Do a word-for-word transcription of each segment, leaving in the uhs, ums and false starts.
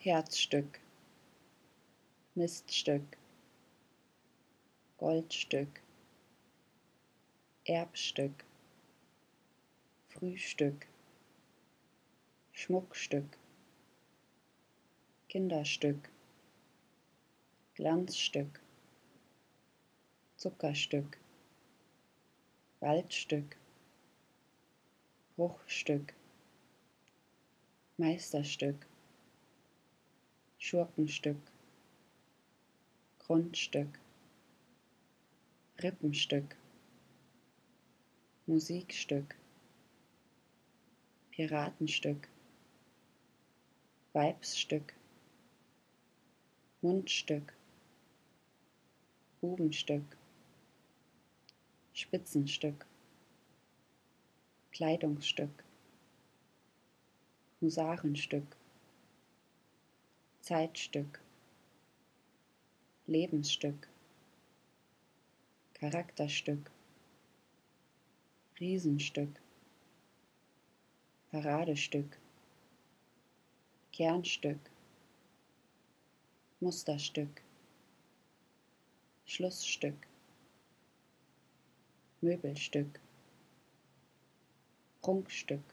Herzstück, Miststück, Goldstück, Erbstück, Frühstück, Schmuckstück, Kinderstück, Glanzstück, Zuckerstück, Waldstück, Bruchstück, Meisterstück, Schurkenstück, Grundstück, Rippenstück, Musikstück, Piratenstück, Weibsstück, Mundstück, Bubenstück, Spitzenstück, Kleidungsstück, Husarenstück, Zeitstück, Lebensstück, Charakterstück, Riesenstück, Paradestück, Kernstück, Musterstück, Schlussstück, Möbelstück, Prunkstück,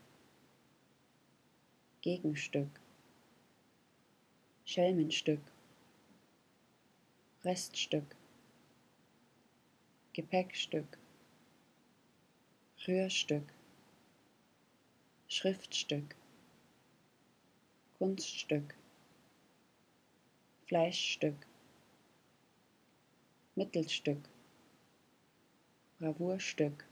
Gegenstück, Schelmenstück, Reststück, Gepäckstück, Rührstück, Schriftstück, Kunststück, Fleischstück, Mittelstück, Bravourstück,